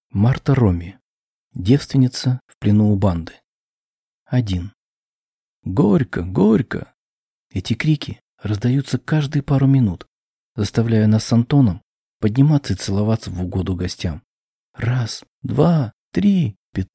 Марта Роми. Девственница в плену у банды. 1. Горько, горько! Эти крики раздаются каждые пару минут, заставляя нас с Антоном подниматься и целоваться в угоду гостям. 1, 2, 3,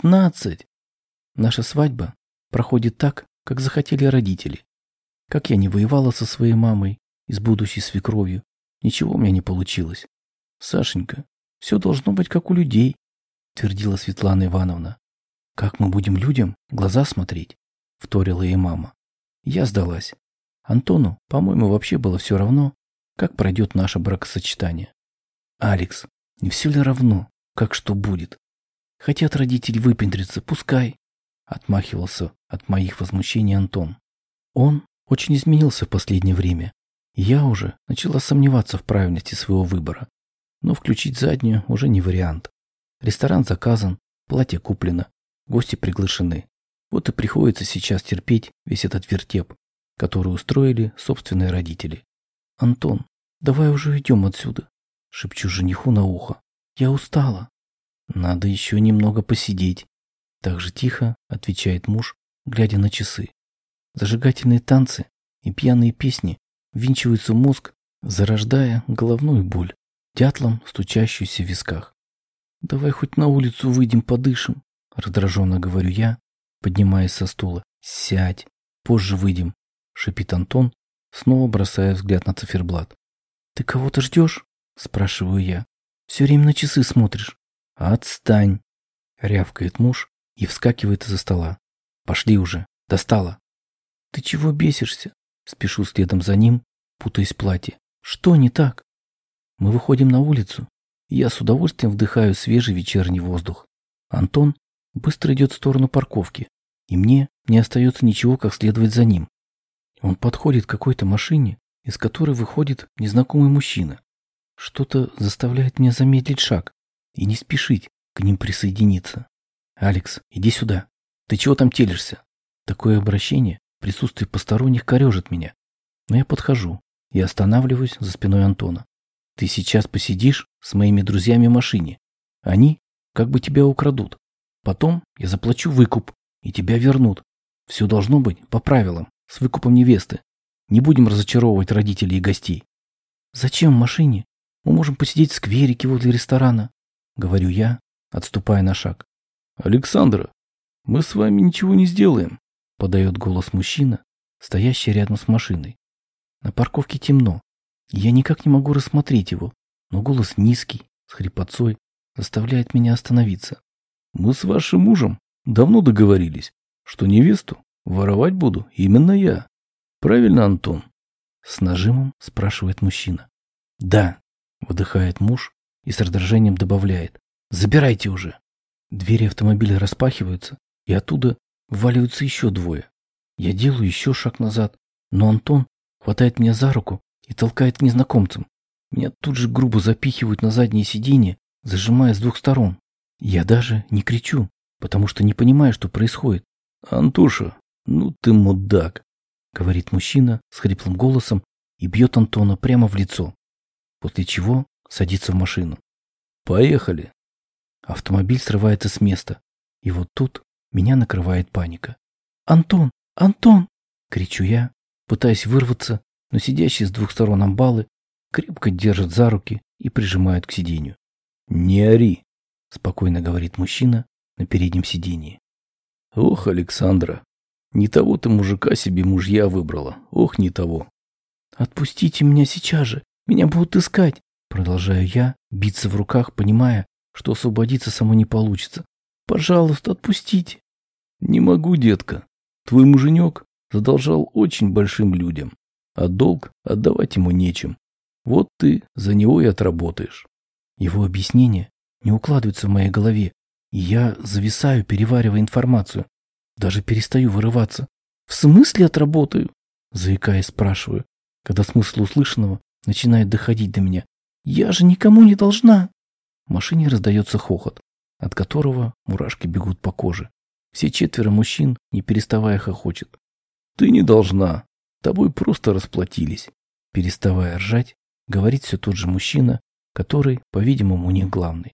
15. Наша свадьба проходит так, как захотели родители. Как я не воевала со своей мамой и с будущей свекровью, ничего у меня не получилось. Сашенька, все должно быть как у людей, твердила Светлана Ивановна. Как мы будем людям в глаза смотреть? Вторила ей мама. Я сдалась. Антону, по-моему, вообще было все равно, как пройдет наше бракосочетание. Алекс, не все ли равно, как что будет? Хотят родители выпендриться, пускай. Отмахивался от моих возмущений Антон. Он очень изменился в последнее время. И я уже начала сомневаться в правильности своего выбора. Но включить заднюю уже не вариант. Ресторан заказан, платье куплено, гости приглашены. Вот и приходится сейчас терпеть весь этот вертеп, который устроили собственные родители. «Антон, давай уже уйдем отсюда», — шепчу жениху на ухо. «Я устала». «Надо еще немного посидеть», — так же тихо отвечает муж, глядя на часы. Зажигательные танцы и пьяные песни ввинчиваются в мозг, зарождая головную боль, дятлом стучащуюся в висках. «Давай хоть на улицу выйдем, подышим», — раздраженно говорю я, поднимаясь со стула. «Сядь, позже выйдем», — шипит Антон, снова бросая взгляд на циферблат. «Ты кого-то ждешь?» — спрашиваю я. «Все время на часы смотришь». «Отстань!» — рявкает муж и вскакивает из-за стола. «Пошли уже, достала». «Ты чего бесишься?» — спешу следом за ним, путаясь в платье. «Что не так?» Мы выходим на улицу, и я с удовольствием вдыхаю свежий вечерний воздух. Антон быстро идет в сторону парковки, и мне не остается ничего, как следовать за ним. Он подходит к какой-то машине, из которой выходит незнакомый мужчина. Что-то заставляет меня замедлить шаг и не спешить к ним присоединиться. «Алекс, иди сюда. Ты чего там телишься?» Такое обращение в присутствии посторонних корежит меня. Но я подхожу и останавливаюсь за спиной Антона. «Ты сейчас посидишь с моими друзьями в машине. Они как бы тебя украдут. Потом я заплачу выкуп, и тебя вернут. Все должно быть по правилам, с выкупом невесты. Не будем разочаровывать родителей и гостей». «Зачем в машине? Мы можем посидеть в скверике возле ресторана», — говорю я, отступая на шаг. «Александра, мы с вами ничего не сделаем», — подает голос мужчина, стоящий рядом с машиной. На парковке темно. Я никак не могу рассмотреть его, но голос низкий, с хрипотцой, заставляет меня остановиться. «Мы с вашим мужем давно договорились, что невесту воровать буду именно я. Правильно, Антон?» С нажимом спрашивает мужчина. «Да», — выдыхает муж и с раздражением добавляет. «Забирайте уже». Двери автомобиля распахиваются, и оттуда вваливаются еще двое. Я делаю еще шаг назад, но Антон хватает меня за руку и толкает к незнакомцам. Меня тут же грубо запихивают на заднее сиденье, зажимая с двух сторон. Я даже не кричу, потому что не понимаю, что происходит. «Антоша, ну ты мудак», — говорит мужчина с хриплым голосом и бьет Антона прямо в лицо, после чего садится в машину. «Поехали». Автомобиль срывается с места, и вот тут меня накрывает паника. «Антон! Антон!» — кричу я, пытаясь вырваться, но сидящие с двух сторон амбалы крепко держат за руки и прижимают к сиденью. «Не ори», — спокойно говорит мужчина на переднем сиденье. «Ох, Александра, не того ты мужика себе мужья выбрала, ох, не того». «Отпустите меня сейчас же, меня будут искать», — продолжаю я биться в руках, понимая, что освободиться само не получится. «Пожалуйста, отпустите». «Не могу, детка. Твой муженек задолжал очень большим людям, а долг отдавать ему нечем. Вот ты за него и отработаешь». Его объяснение не укладывается в моей голове, и я зависаю, переваривая информацию. Даже перестаю вырываться. «В смысле отработаю?» — заикаясь, спрашиваю, когда смысл услышанного начинает доходить до меня. «Я же никому не должна!» В машине раздается хохот, от которого мурашки бегут по коже. Все четверо мужчин, не переставая, хохочут. «Ты не должна. Тобой просто расплатились». Переставая ржать, говорит все тот же мужчина, который, по-видимому, у них главный.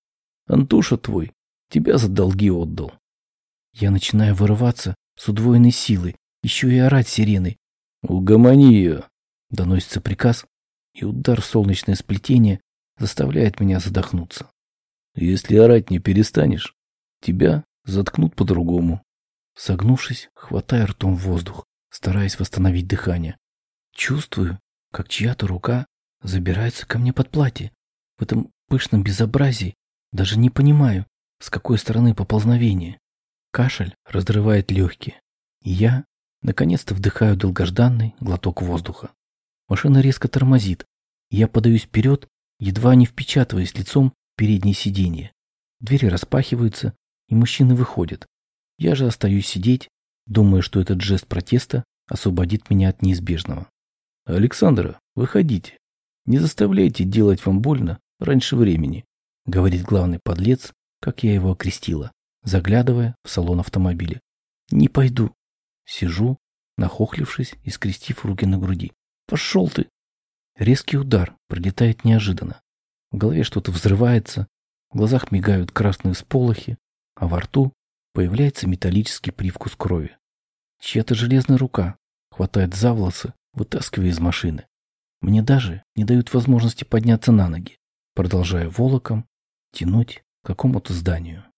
Антоша твой тебя за долги отдал. Я начинаю вырываться с удвоенной силой, еще и орать сиреной. Угомони ее. Доносится приказ, и удар в солнечное сплетение заставляет меня задохнуться. Если орать не перестанешь, тебя заткнут по-другому. Согнувшись, хватаю ртом воздух, стараясь восстановить дыхание. Чувствую, как чья-то рука забирается ко мне под платье. В этом пышном безобразии даже не понимаю, с какой стороны поползновение. Кашель разрывает легкие, и я наконец-то вдыхаю долгожданный глоток воздуха. Машина резко тормозит, и я подаюсь вперед, едва не впечатываясь лицом в переднее сиденье. Двери распахиваются, и мужчины выходят. Я же остаюсь сидеть, думая, что этот жест протеста освободит меня от неизбежного. Александра, выходите. Не заставляйте делать вам больно раньше времени, говорит главный подлец, как я его окрестила, заглядывая в салон автомобиля. Не пойду. Сижу, нахохлившись и скрестив руки на груди. Пошел ты! Резкий удар пролетает неожиданно. В голове что-то взрывается, в глазах мигают красные всполохи, а во рту появляется металлический привкус крови. Чья-то железная рука хватает за волосы, вытаскивая из машины. Мне даже не дают возможности подняться на ноги, продолжая волоком тянуть к какому-то зданию.